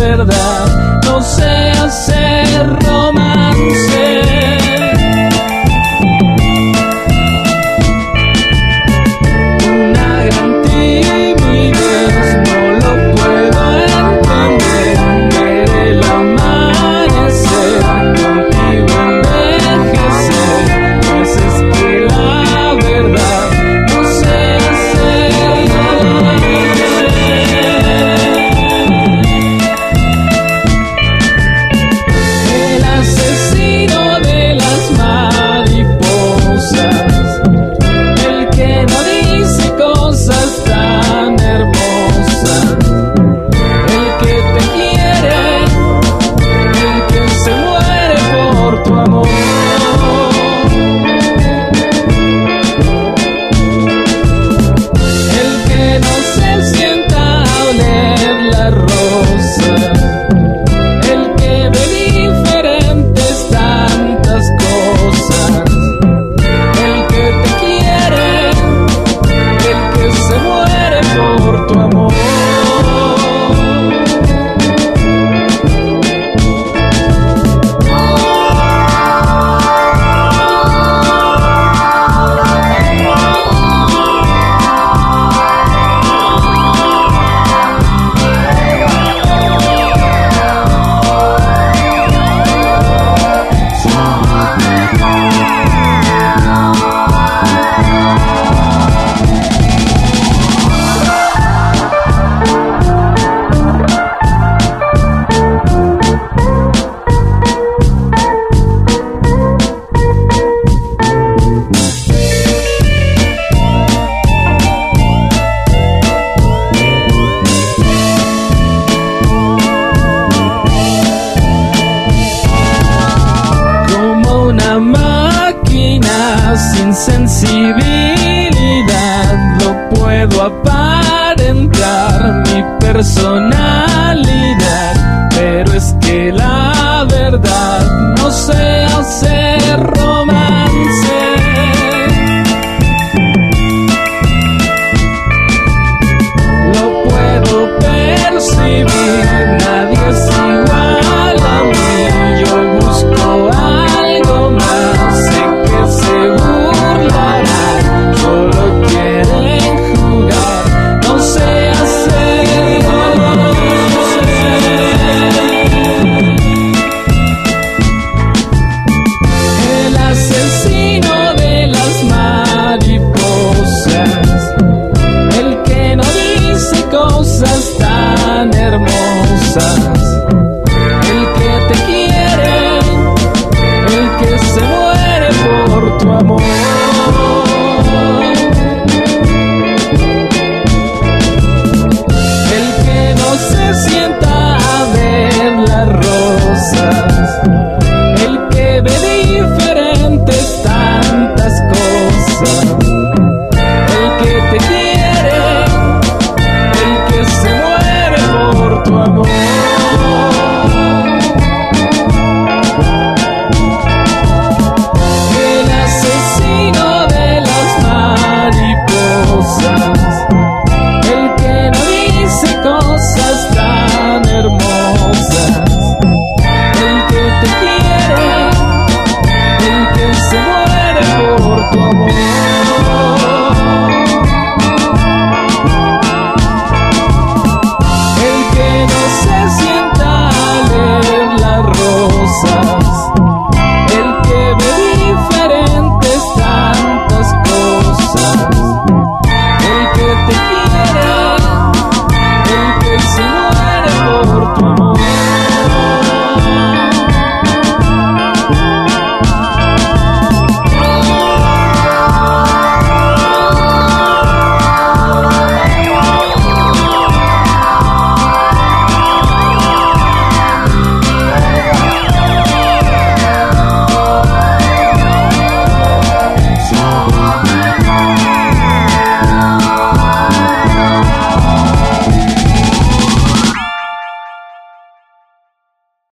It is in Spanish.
verdad no sé hacer romance. Una gran timidez, no lo puedo entender. Ver el amanecer, contigo envejecer, pues es que la verdad no sé hacer romance. El asesino de las mariposas, el que no dice cosas tan hermosas, el que te quiere, el que se muere por tu amor. El que no se sienta a oler la rosa, el que ve diferentes tantas cosas, el que te quiere, el que se muere por tu amor. Como una máquina sin sensibilidad, no puedo aparentar mi personalidad, pero es que la verdad no sé hacer romance. Lo puedo percibir, nadie es igual a mí. Yo busco algo más, sé que se burlarán, solo quieren jugar, no sé hacer romance. El asesino de las mariposas, el que no dice cosas tan hermosas, el que te quiere, el que se muere por tu amor. El que no se sienta a ver las rosas, el que ve diferentes tantas cosas, el que te quiere, el que se muere por tu amor.